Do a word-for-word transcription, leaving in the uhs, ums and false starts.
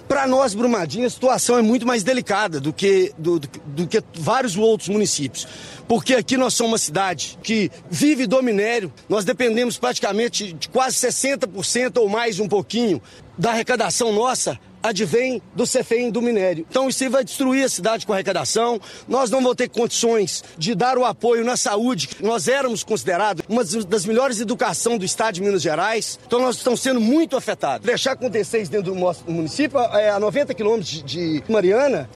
Para nós, Brumadinho, a situação é muito mais delicada do que, do, do, do que vários outros municípios. Porque aqui nós somos uma cidade que vive do minério, nós dependemos praticamente de quase sessenta por cento ou mais um pouquinho da arrecadação nossa, advém do CEFEM do minério. Então isso aí vai destruir a cidade com a arrecadação, nós não vamos ter condições de dar o apoio na saúde. Nós éramos considerados uma das melhores educações do estado de Minas Gerais, então nós estamos sendo muito afetados. Deixar acontecer isso dentro do nosso município, é, a noventa quilômetros de, de Mariana,